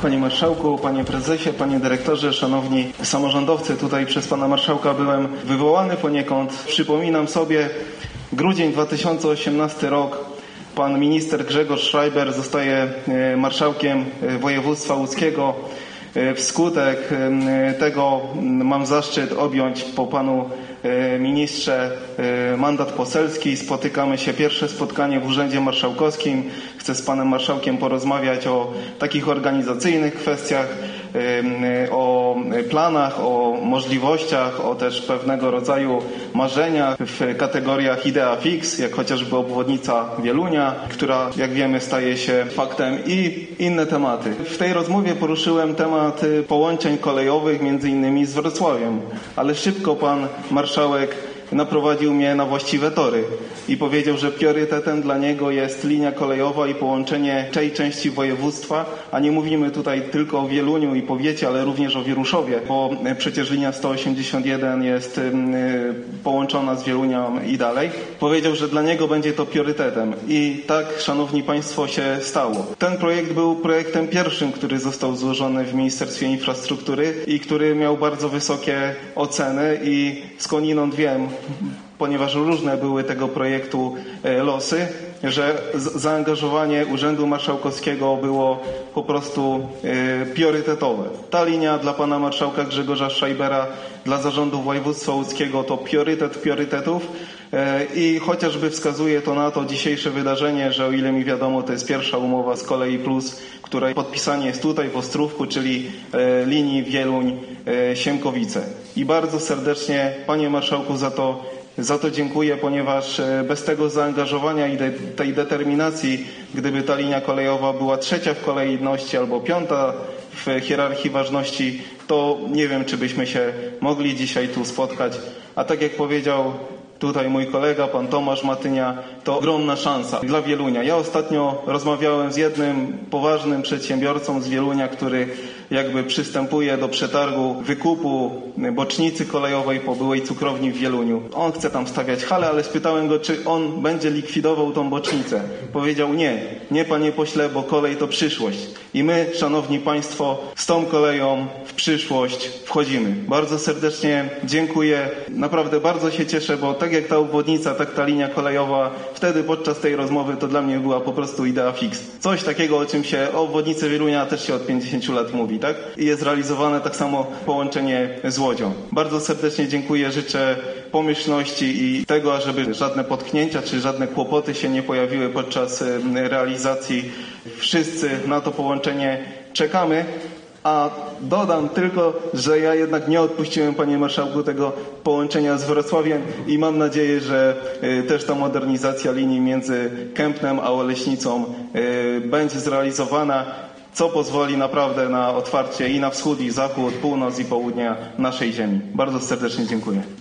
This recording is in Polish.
Panie Marszałku, Panie Prezesie, Panie Dyrektorze, Szanowni Samorządowcy, tutaj przez Pana Marszałka byłem wywołany poniekąd. Przypominam sobie grudzień 2018 rok. Pan minister Grzegorz Schreiber zostaje marszałkiem województwa łódzkiego. Wskutek tego mam zaszczyt objąć po panu ministrze mandat poselski. Spotykamy się, pierwsze spotkanie w Urzędzie Marszałkowskim. Chcę z panem marszałkiem porozmawiać o takich organizacyjnych kwestiach, o planach, o możliwościach, o też pewnego rodzaju marzeniach w kategoriach idea fix, jak chociażby obwodnica Wielunia, która, jak wiemy, staje się faktem, i inne tematy. W tej rozmowie poruszyłem temat połączeń kolejowych, między innymi z Wrocławiem, ale szybko pan marszałek naprowadził mnie na właściwe tory i powiedział, że priorytetem dla niego jest linia kolejowa i połączenie tej części województwa, a nie mówimy tutaj tylko o Wieluniu i powiecie, ale również o Wieruszowie, bo przecież linia 181 jest połączona z Wielunią i dalej. Powiedział, że dla niego będzie to priorytetem i tak, szanowni państwo, się stało. Ten projekt był projektem pierwszym, który został złożony w Ministerstwie Infrastruktury i który miał bardzo wysokie oceny i skądinąd wiem, ponieważ różne były tego projektu losy, że zaangażowanie Urzędu Marszałkowskiego było po prostu priorytetowe. Ta linia dla pana marszałka Grzegorza Schreibera, dla zarządu województwa łódzkiego to priorytet priorytetów i chociażby wskazuje to na to dzisiejsze wydarzenie, że o ile mi wiadomo, to jest pierwsza umowa z Kolei Plus, której podpisanie jest tutaj w Ostrówku, czyli linii Wieluń-Siemkowice. I bardzo serdecznie, panie marszałku, za to dziękuję, ponieważ bez tego zaangażowania i tej determinacji, gdyby ta linia kolejowa była trzecia w kolejności albo piąta w hierarchii ważności, to nie wiem, czy byśmy się mogli dzisiaj tu spotkać. A tak jak powiedział tutaj mój kolega, pan Tomasz Matynia, to ogromna szansa dla Wielunia. Ja ostatnio rozmawiałem z jednym poważnym przedsiębiorcą z Wielunia, który jakby przystępuje do przetargu wykupu bocznicy kolejowej po byłej cukrowni w Wieluniu. On chce tam stawiać halę, ale spytałem go, czy on będzie likwidował tą bocznicę. Powiedział nie panie pośle, bo kolej to przyszłość. I my, szanowni państwo, z tą koleją w przyszłość wchodzimy. Bardzo serdecznie dziękuję. Naprawdę bardzo się cieszę, bo tak jak ta obwodnica, tak ta linia kolejowa, wtedy podczas tej rozmowy to dla mnie była po prostu idea fix. Coś takiego, o czym się o obwodnicy Wielunia też się od 50 lat mówi, tak? I jest realizowane tak samo połączenie z Łodzią. Bardzo serdecznie dziękuję, życzę pomyślności i tego, żeby żadne potknięcia czy żadne kłopoty się nie pojawiły podczas realizacji. Wszyscy na to połączenie czekamy. A dodam tylko, że ja jednak nie odpuściłem, panie marszałku, tego połączenia z Wrocławiem i mam nadzieję, że też ta modernizacja linii między Kępnem a Oleśnicą będzie zrealizowana, co pozwoli naprawdę na otwarcie i na wschód, i zachód, północ i południa naszej ziemi. Bardzo serdecznie dziękuję.